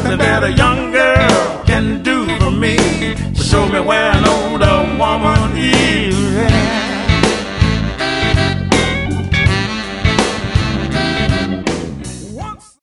that a young girl can do for me. Show me where